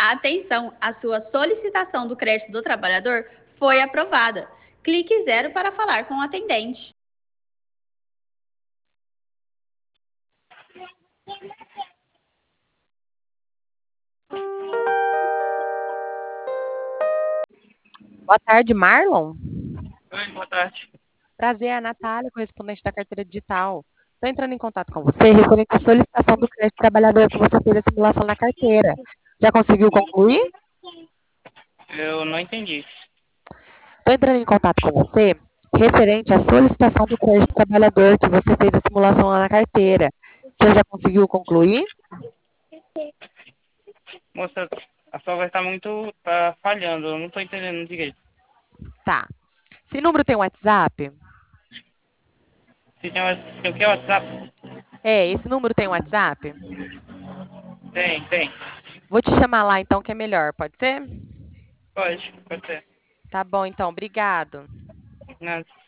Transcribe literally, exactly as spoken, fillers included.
Atenção, a sua solicitação do crédito do trabalhador foi aprovada. Clique zero para falar com o atendente. Boa tarde, Marlon. Oi, boa tarde. Prazer, é a Natália, correspondente da carteira digital. Estou entrando em contato com você referente à solicitação do crédito trabalhador que você fez a simulação na carteira. Já conseguiu concluir? Eu não entendi. Estou entrando em contato com você referente à solicitação do crédito trabalhador que você fez a simulação lá na carteira. Você já conseguiu concluir? Moça, a sua voz tá muito... tá falhando, eu não tô entendendo direito. Tá. Esse número tem WhatsApp? Se tem, uma- tem o que é WhatsApp? É, esse número tem WhatsApp? Tem, tem. Vou te chamar lá então, que é melhor, pode ser? Pode, pode ser. Tá bom, então, obrigado. Não.